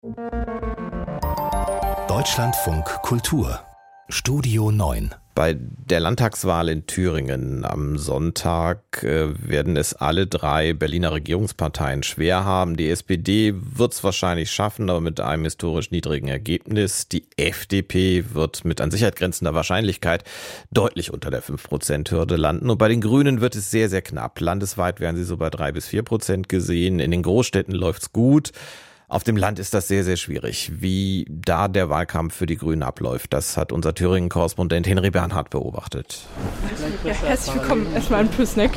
Deutschlandfunk Kultur Studio 9. Bei der Landtagswahl in Thüringen am Sonntag werden es alle drei Berliner Regierungsparteien schwer haben. Die SPD wird es wahrscheinlich schaffen, aber mit einem historisch niedrigen Ergebnis. Die FDP wird mit an Sicherheit grenzender Wahrscheinlichkeit deutlich unter der 5%-Hürde landen. Und bei den Grünen wird es sehr, sehr knapp. Landesweit werden sie so bei 3-4% gesehen. In den Großstädten läuft's gut. Auf dem Land ist das sehr, sehr schwierig. Wie da der Wahlkampf für die Grünen abläuft, das hat unser Thüringen-Korrespondent Henry Bernhard beobachtet. Ja, herzlich willkommen erstmal in Püßneck.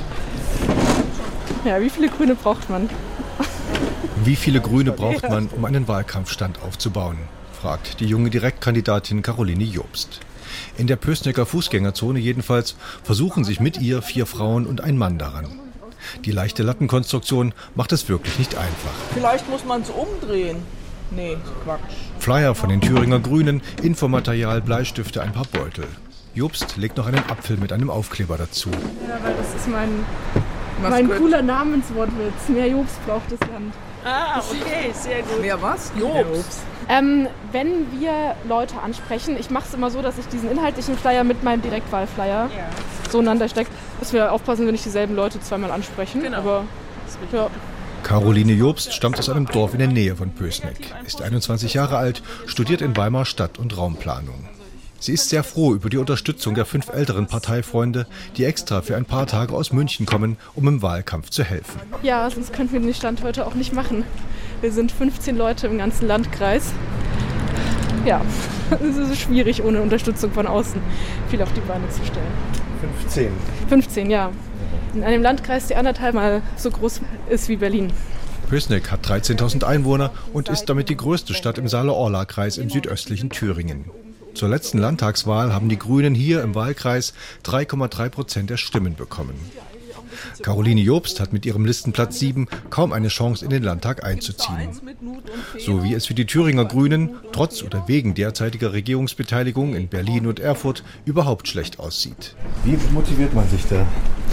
Ja, wie viele Grüne braucht man? Wie viele Grüne braucht man, um einen Wahlkampfstand aufzubauen, fragt die junge Direktkandidatin Caroline Jobst. In der Püßnecker Fußgängerzone jedenfalls versuchen sich mit ihr 4 Frauen und ein Mann daran. Die leichte Lattenkonstruktion macht es wirklich nicht einfach. Vielleicht muss man es umdrehen. Nee, Quatsch. Flyer von den Thüringer Grünen, Infomaterial, Bleistifte, ein paar Beutel. Jobst legt noch einen Apfel mit einem Aufkleber dazu. Ja, weil das ist mein cooler Namenswortwitz. Mehr Jobst braucht das Land. Ah, okay, sehr gut. Mehr was? Jobst. Wenn wir Leute ansprechen, ich mache es immer so, dass ich diesen inhaltlichen Flyer mit meinem Direktwahlflyer so einander stecke, dass wir aufpassen, wenn nicht dieselben Leute zweimal ansprechen. Genau. Aber, ja. Caroline Jobst stammt aus einem Dorf in der Nähe von Püßneck, ist 21 Jahre alt, studiert in Weimar Stadt- und Raumplanung. Sie ist sehr froh über die Unterstützung der 5 älteren Parteifreunde, die extra für ein paar Tage aus München kommen, um im Wahlkampf zu helfen. Ja, sonst könnten wir den Stand heute auch nicht machen. Wir sind 15 Leute im ganzen Landkreis. Ja, es ist schwierig, ohne Unterstützung von außen viel auf die Beine zu stellen. 15, ja. In einem Landkreis, der 1,5 Mal so groß ist wie Berlin. Püßneck hat 13.000 Einwohner und ist damit die größte Stadt im Saale-Orla-Kreis im südöstlichen Thüringen. Zur letzten Landtagswahl haben die Grünen hier im Wahlkreis 3,3% der Stimmen bekommen. Caroline Jobst hat mit ihrem Listenplatz 7 kaum eine Chance, in den Landtag einzuziehen. So wie es für die Thüringer Grünen, trotz oder wegen derzeitiger Regierungsbeteiligung in Berlin und Erfurt, überhaupt schlecht aussieht. Wie motiviert man sich da?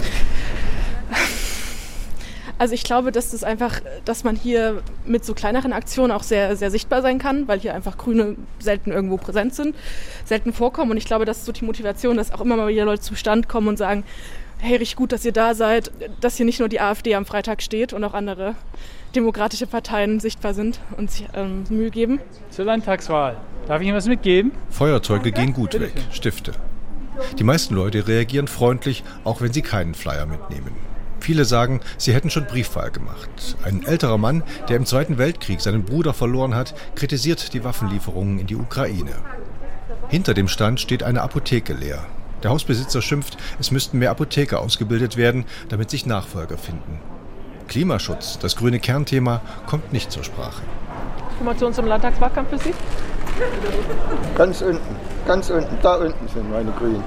Also ich glaube, dass man hier mit so kleineren Aktionen auch sehr, sehr sichtbar sein kann, weil hier einfach Grüne selten irgendwo präsent sind, selten vorkommen. Und ich glaube, das ist so die Motivation, dass auch immer mal wieder Leute zum Stand kommen und sagen, hey, richtig gut, dass ihr da seid, dass hier nicht nur die AfD am Freitag steht und auch andere demokratische Parteien sichtbar sind und sich Mühe geben. Zur Landtagswahl. Darf ich Ihnen was mitgeben? Feuerzeuge gehen gut weg, Stifte. Die meisten Leute reagieren freundlich, auch wenn sie keinen Flyer mitnehmen. Viele sagen, sie hätten schon Briefwahl gemacht. Ein älterer Mann, der im Zweiten Weltkrieg seinen Bruder verloren hat, kritisiert die Waffenlieferungen in die Ukraine. Hinter dem Stand steht eine Apotheke leer. Der Hausbesitzer schimpft, es müssten mehr Apotheker ausgebildet werden, damit sich Nachfolger finden. Klimaschutz, das grüne Kernthema, kommt nicht zur Sprache. Informationen zum Landtagswahlkampf für Sie? Ganz unten, da unten sind meine Grünen.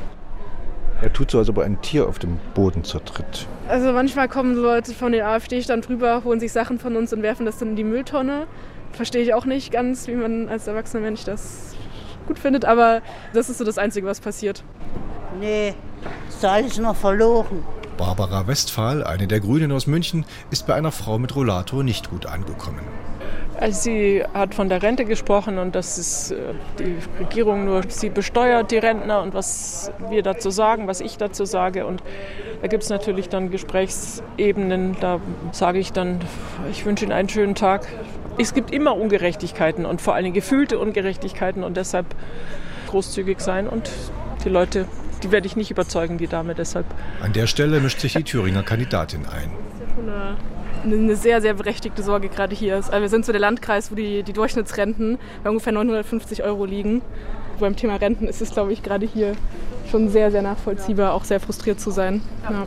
Er tut so, als ob er ein Tier auf dem Boden zertritt. Also manchmal kommen so Leute von der AfD-Stand rüber, holen sich Sachen von uns und werfen das dann in die Mülltonne. Verstehe ich auch nicht ganz, wie man als erwachsener Mensch das gut findet, aber das ist so das Einzige, was passiert. Nee, ist doch alles noch verloren. Barbara Westphal, eine der Grünen aus München, ist bei einer Frau mit Rollator nicht gut angekommen. Also sie hat von der Rente gesprochen und dass es die Regierung nur sie besteuert, die Rentner, und was wir dazu sagen, was ich dazu sage. Und da gibt es natürlich dann Gesprächsebenen, da sage ich dann, ich wünsche Ihnen einen schönen Tag. Es gibt immer Ungerechtigkeiten und vor allem gefühlte Ungerechtigkeiten und deshalb großzügig sein. Und die Leute, die werde ich nicht überzeugen, die Dame, deshalb. An der Stelle mischt sich die Thüringer Kandidatin ein. Eine sehr, sehr berechtigte Sorge gerade hier ist. Also wir sind so der Landkreis, wo die Durchschnittsrenten bei ungefähr 950 € liegen. Beim Thema Renten ist es, glaube ich, gerade hier schon sehr, sehr nachvollziehbar, auch sehr frustriert zu sein. Ja.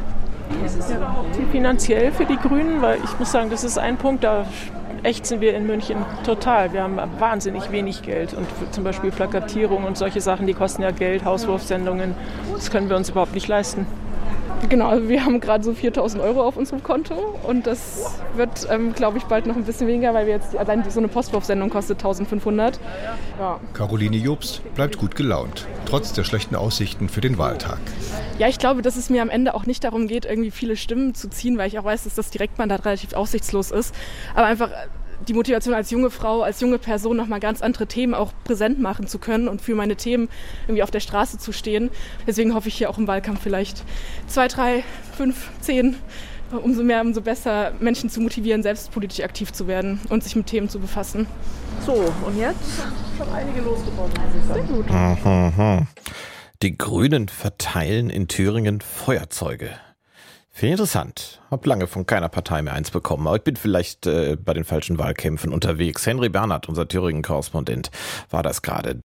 Finanziell für die Grünen, weil ich muss sagen, das ist ein Punkt, da ächzen wir in München total. Wir haben wahnsinnig wenig Geld und zum Beispiel Plakatierung und solche Sachen, die kosten ja Geld, Hauswurfsendungen, das können wir uns überhaupt nicht leisten. Genau, also wir haben gerade so 4.000 € auf unserem Konto und das wird, glaube ich, bald noch ein bisschen weniger, weil wir jetzt allein so eine Postwurfsendung kostet 1.500. Ja. Caroline Jobst bleibt gut gelaunt, trotz der schlechten Aussichten für den Wahltag. Ja, ich glaube, dass es mir am Ende auch nicht darum geht, irgendwie viele Stimmen zu ziehen, weil ich auch weiß, dass das Direktmandat relativ aussichtslos ist, aber einfach die Motivation als junge Frau, als junge Person nochmal ganz andere Themen auch präsent machen zu können und für meine Themen irgendwie auf der Straße zu stehen. Deswegen hoffe ich hier auch im Wahlkampf vielleicht 2, 3, 5, 10, umso mehr, umso besser, Menschen zu motivieren, selbst politisch aktiv zu werden und sich mit Themen zu befassen. So, und jetzt schon einige losgeworden. Sehr gut. Die Grünen verteilen in Thüringen Feuerzeuge. Finde ich interessant. Hab lange von keiner Partei mehr eins bekommen, aber ich bin vielleicht bei den falschen Wahlkämpfen unterwegs. Henry Bernhard, unser Thüringen-Korrespondent, war das gerade.